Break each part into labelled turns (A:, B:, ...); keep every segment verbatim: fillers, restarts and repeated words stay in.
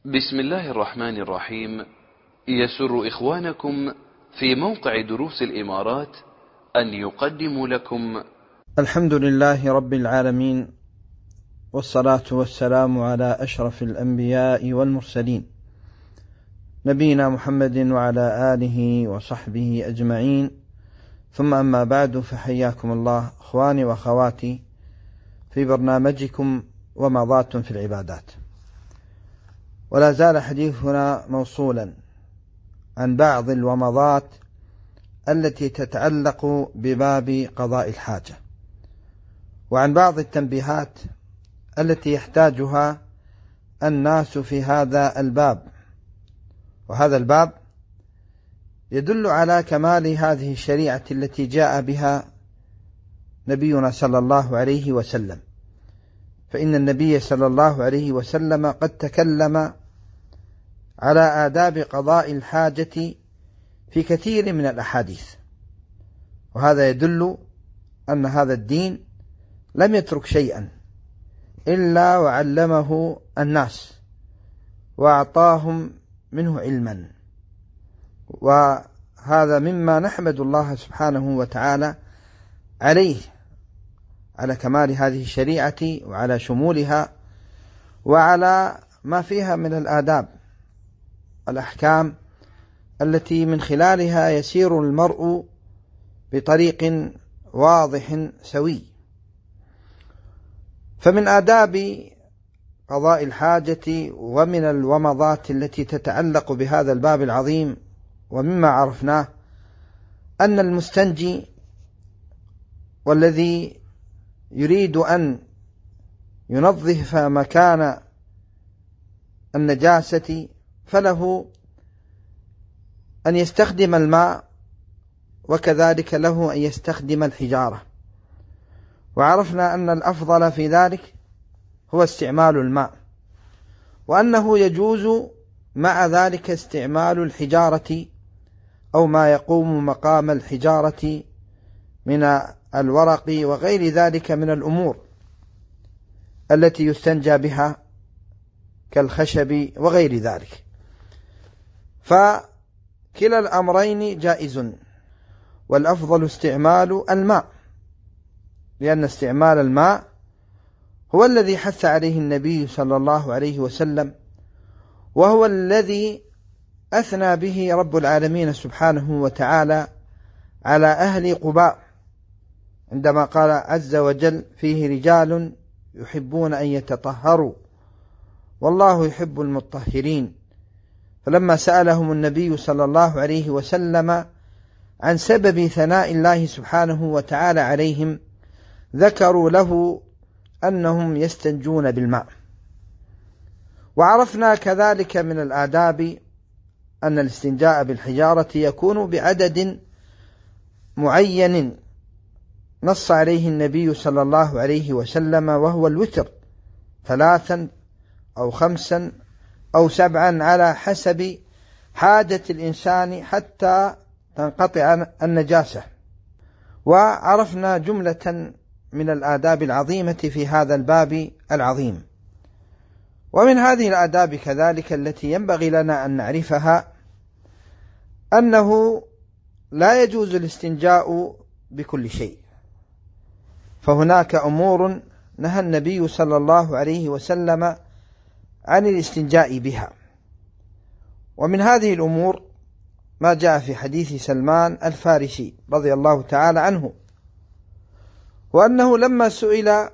A: بسم الله الرحمن الرحيم. يسر إخوانكم في موقع دروس الإمارات أن يقدموا لكم
B: الحمد لله رب العالمين، والصلاة والسلام على أشرف الأنبياء والمرسلين، نبينا محمد وعلى آله وصحبه أجمعين، ثم أما بعد، فحياكم الله أخواني وأخواتي في برنامجكم ومضات في العبادات. ولا زال حديثنا موصولا عن بعض الومضات التي تتعلق بباب قضاء الحاجة، وعن بعض التنبيهات التي يحتاجها الناس في هذا الباب. وهذا الباب يدل على كمال هذه الشريعة التي جاء بها نبينا صلى الله عليه وسلم، فإن النبي صلى الله عليه وسلم قد تكلم على آداب قضاء الحاجة في كثير من الأحاديث، وهذا يدل أن هذا الدين لم يترك شيئا إلا وعلمه الناس وأعطاهم منه علما، وهذا مما نحمد الله سبحانه وتعالى عليه، على كمال هذه الشريعة وعلى شمولها وعلى ما فيها من الآداب، الأحكام التي من خلالها يسير المرء بطريق واضح سوي. فمن آداب قضاء الحاجة ومن الومضات التي تتعلق بهذا الباب العظيم، ومما عرفناه أن المستنجي والذي يريد أن ينظف مكان النجاسة فله أن يستخدم الماء، وكذلك له أن يستخدم الحجارة. وعرفنا أن الأفضل في ذلك هو استعمال الماء، وأنه يجوز مع ذلك استعمال الحجارة أو ما يقوم مقام الحجارة من الورق وغير ذلك من الأمور التي يستنجى بها كالخشب وغير ذلك. فكلا الأمرين جائز، والأفضل استعمال الماء، لأن استعمال الماء هو الذي حث عليه النبي صلى الله عليه وسلم، وهو الذي أثنى به رب العالمين سبحانه وتعالى على أهل قباء عندما قال عز وجل: فيه رجال يحبون أن يتطهروا والله يحب المطهرين. فلما سألهم النبي صلى الله عليه وسلم عن سبب ثناء الله سبحانه وتعالى عليهم، ذكروا له أنهم يستنجون بالماء. وعرفنا كذلك من الآداب أن الاستنجاء بالحجارة يكون بعدد معين نص عليه النبي صلى الله عليه وسلم، وهو الوتر، ثلاثا أو خمسا أو سبعا على حسب حاجة الإنسان حتى تنقطع النجاسة. وعرفنا جملة من الآداب العظيمة في هذا الباب العظيم. ومن هذه الآداب كذلك التي ينبغي لنا أن نعرفها أنه لا يجوز الاستنجاء بكل شيء، فهناك أمور نهى النبي صلى الله عليه وسلم عن الاستنجاء بها. ومن هذه الأمور ما جاء في حديث سلمان الفارسي رضي الله تعالى عنه، وأنه لما سئل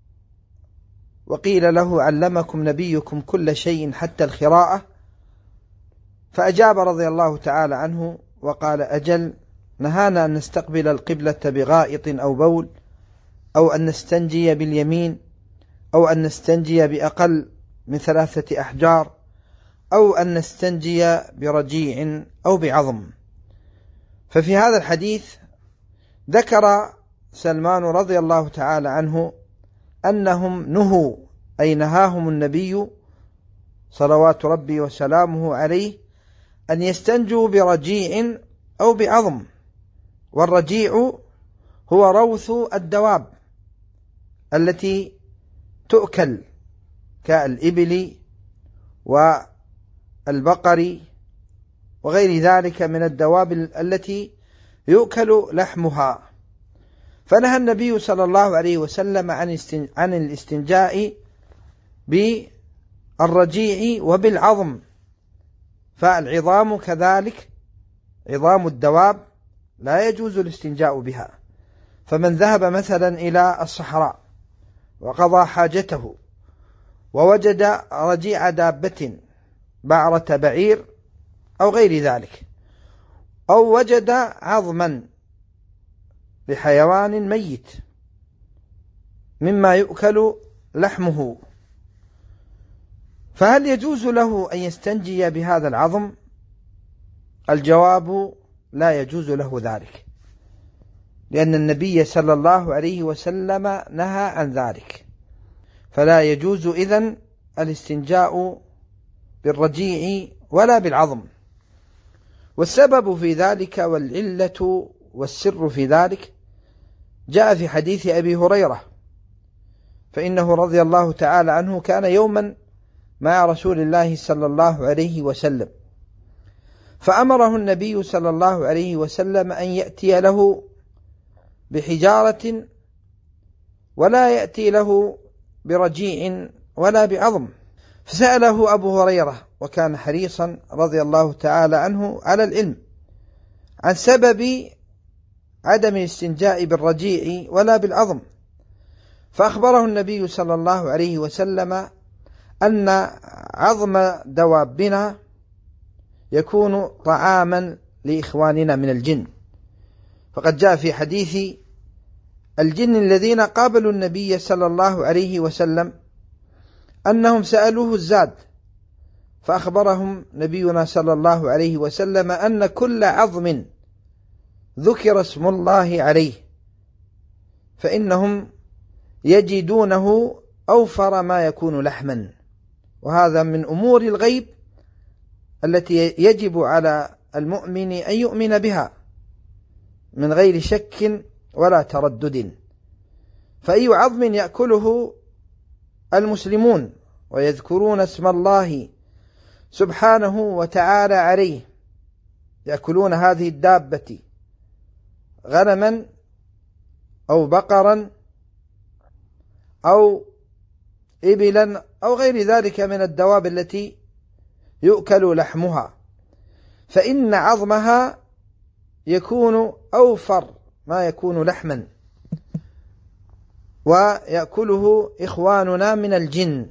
B: وقيل له: علمكم نبيكم كل شيء حتى الخراءة؟ فأجاب رضي الله تعالى عنه وقال: أجل، نهانا أن نستقبل القبلة بغائط أو بول، أو أن نستنجي باليمين، أو أن نستنجي بأقل من ثلاثة أحجار، أو أن نستنجي برجيع أو بعظم. ففي هذا الحديث ذكر سلمان رضي الله تعالى عنه أنهم نهوا، أي نهاهم النبي صلوات ربي وسلامه عليه، أن يستنجوا برجيع أو بعظم. والرجيع هو روث الدواب التي تؤكل كالإبل البقر وغير ذلك من الدواب التي يؤكل لحمها. فنهى النبي صلى الله عليه وسلم عن الاستنجاء بالرجيع وبالعظم، فالعظام كذلك عظام الدواب لا يجوز الاستنجاء بها. فمن ذهب مثلا إلى الصحراء وقضى حاجته ووجد رجيع دابة بعرة بعير أو غير ذلك، أو وجد عظما لحيوان ميت مما يؤكل لحمه، فهل يجوز له أن يستنجي بهذا العظم؟ الجواب لا يجوز له ذلك، لأن النبي صلى الله عليه وسلم نهى عن ذلك، فلا يجوز إذن الاستنجاء بالرجيع ولا بالعظم. والسبب في ذلك والعلة والسر في ذلك جاء في حديث أبي هريرة، فإنه رضي الله تعالى عنه كان يوما مع رسول الله صلى الله عليه وسلم، فأمره النبي صلى الله عليه وسلم أن يأتي له بحجارة ولا يأتي له برجيع ولا بعظم، فسأله أبو هريرة وكان حريصا رضي الله تعالى عنه على العلم عن سبب عدم الاستنجاء بالرجيع ولا بالعظم، فأخبره النبي صلى الله عليه وسلم أن عظم دوابنا يكون طعاما لإخواننا من الجن. فقد جاء في حديث الجن الذين قابلوا النبي صلى الله عليه وسلم أنهم سألوه الزاد، فأخبرهم نبينا صلى الله عليه وسلم أن كل عظم ذكر اسم الله عليه فإنهم يجدونه أوفر ما يكون لحما، وهذا من أمور الغيب التي يجب على المؤمن أن يؤمن بها من غير شك ولا تردد. فأي عظم يأكله المسلمون ويذكرون اسم الله سبحانه وتعالى عليه، يأكلون هذه الدابة غنما أو بقرا أو إبلا أو غير ذلك من الدواب التي يؤكل لحمها، فإن عظمها يكون أوفر ما يكون لحما، ويأكله إخواننا من الجن.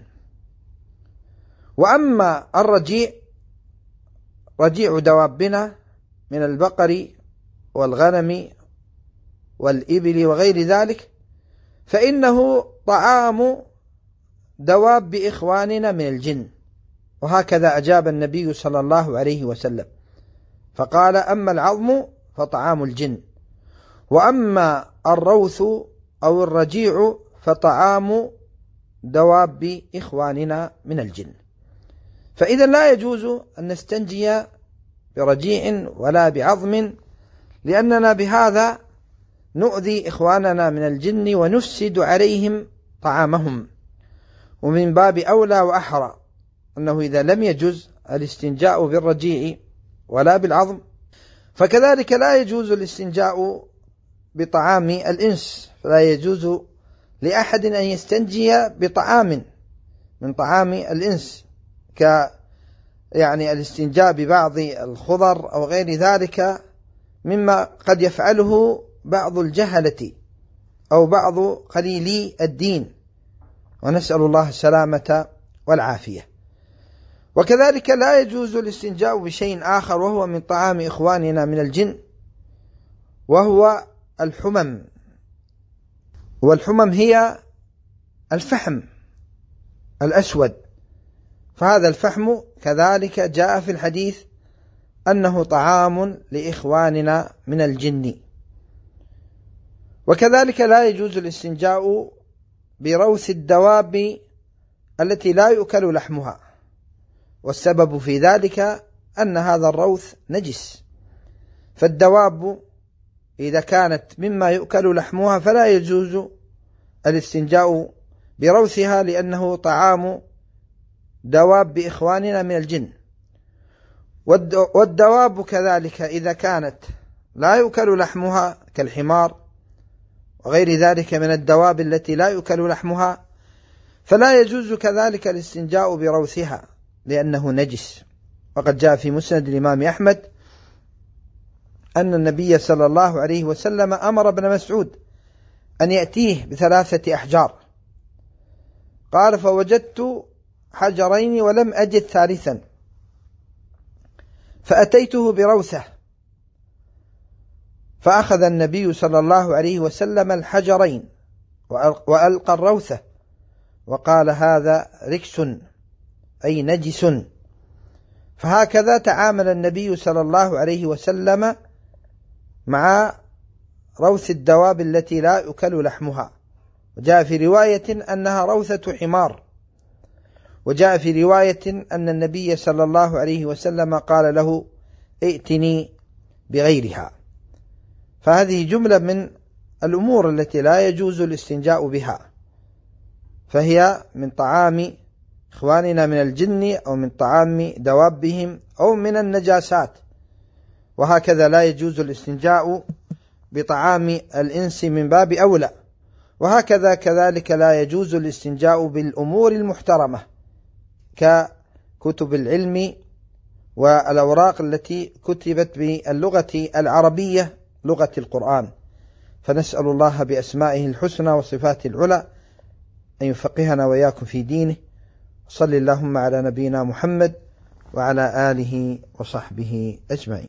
B: وأما الرجيع رجيع دوابنا من البقر والغنم والإبل وغير ذلك فإنه طعام دواب إخواننا من الجن، وهكذا أجاب النبي صلى الله عليه وسلم فقال: أما العظم فطعام الجن، وأما الروث أو الرجيع فطعام دواب إخواننا من الجن. فإذا لا يجوز أن نستنجي برجيع ولا بعظم، لأننا بهذا نؤذي إخواننا من الجن ونفسد عليهم طعامهم، ومن باب أولى وأحرى أنه إذا لم يجوز الاستنجاء بالرجيع ولا بالعظم فكذلك لا يجوز الاستنجاء بطعام الإنس، فلا يجوز لأحد أن يستنجي بطعام من طعام الإنس، ك يعني الاستنجاء ببعض الخضر أو غير ذلك مما قد يفعله بعض الجهلة أو بعض قليلي الدين، ونسأل الله السلامة والعافية. وكذلك لا يجوز الاستنجاء بشيء آخر وهو من طعام إخواننا من الجن، وهو الحمم. والحمم هي الفحم الأسود، فهذا الفحم كذلك جاء في الحديث أنه طعام لإخواننا من الجن. وكذلك لا يجوز الاستنجاء بروث الدواب التي لا يؤكل لحمها، والسبب في ذلك أن هذا الروث نجس، فالدواب إذا كانت مما يؤكل لحمها فلا يجوز الاستنجاء بروثها، لأنه طعام دواب إخواننا من الجن. والدواب كذلك إذا كانت لا يؤكل لحمها كالحمار وغير ذلك من الدواب التي لا يؤكل لحمها فلا يجوز كذلك الاستنجاء بروثها لأنه نجس. وقد جاء في مسند الإمام أحمد أن النبي صلى الله عليه وسلم أمر ابن مسعود أن يأتيه بثلاثة أحجار، قال فوجدت حجرين ولم أجد ثالثا فأتيته بروثة، فأخذ النبي صلى الله عليه وسلم الحجرين وألقى الروثة وقال هذا ركس أي نجس. فهكذا تعامل النبي صلى الله عليه وسلم مع روث الدواب التي لا يؤكل لحمها. وجاء في رواية أنها روثة حمار، وجاء في رواية أن النبي صلى الله عليه وسلم قال له ائتني بغيرها. فهذه جملة من الأمور التي لا يجوز الاستنجاء بها، فهي من طعام إخواننا من الجن أو من طعام دوابهم أو من النجاسات. وهكذا لا يجوز الاستنجاء بطعام الإنس من باب أولى. وهكذا كذلك لا يجوز الاستنجاء بالأمور المحترمة ككتب العلم والأوراق التي كتبت باللغة العربية لغة القرآن. فنسأل الله بأسمائه الحسنى وصفاته العلى أن يفقهنا وإياكم في دينه. صل اللهم على نبينا محمد وعلى آله وصحبه أجمعين.